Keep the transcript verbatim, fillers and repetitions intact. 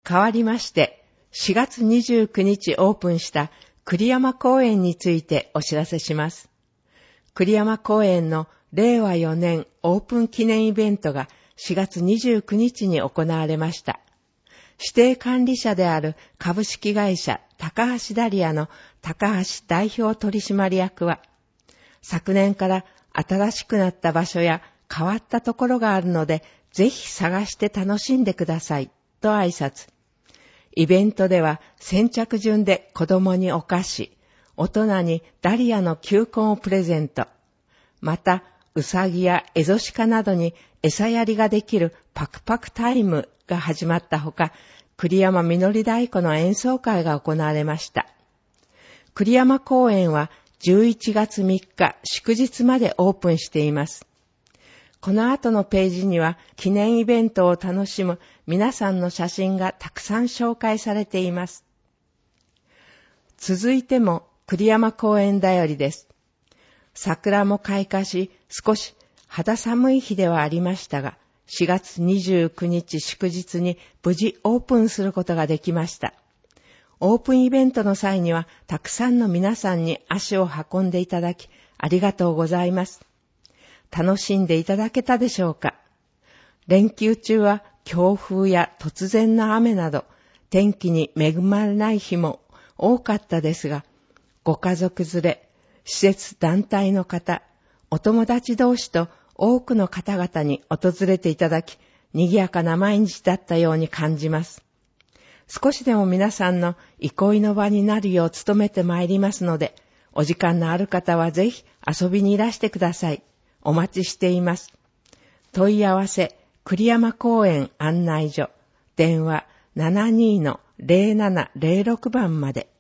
変わりまして、しがつにじゅうくにちオープンした栗山公園についてお知らせします。栗山公園のれいわよねんオープン記念イベントがしがつにじゅうくにちに行われました。指定管理者である株式会社高橋ダリアの高橋代表取締役は、昨年から新しくなった場所や変わったところがあるので、ぜひ探して楽しんでくださいと挨拶。イベントでは先着順で子供にお菓子、大人にダリアの球根をプレゼント。また、ウサギやエゾシカなどに餌やりができるパクパクタイムが始まったほか、栗山みのり太鼓の演奏会が行われました。栗山公園はじゅういちがつみっか祝日までオープンしています。この後のページには記念イベントを楽しむ皆さんの写真がたくさん紹介されています。続いても栗山公園だよりです。桜も開花し、少し肌寒い日ではありましたが、しがつにじゅうくにち祝日に無事オープンすることができました。オープンイベントの際にはたくさんの皆さんに足を運んでいただきありがとうございます。楽しんでいただけたでしょうか。連休中は強風や突然の雨など天気に恵まれない日も多かったですが、ご家族連れ、施設団体の方、お友達同士と多くの方々に訪れていただき、賑やかな毎日だったように感じます。少しでも皆さんの憩いの場になるよう努めてまいりますので、お時間のある方はぜひ遊びにいらしてください。お待ちしています。問い合わせ、栗山公園案内所、電話 ななにーのぜろななぜろろく 番まで。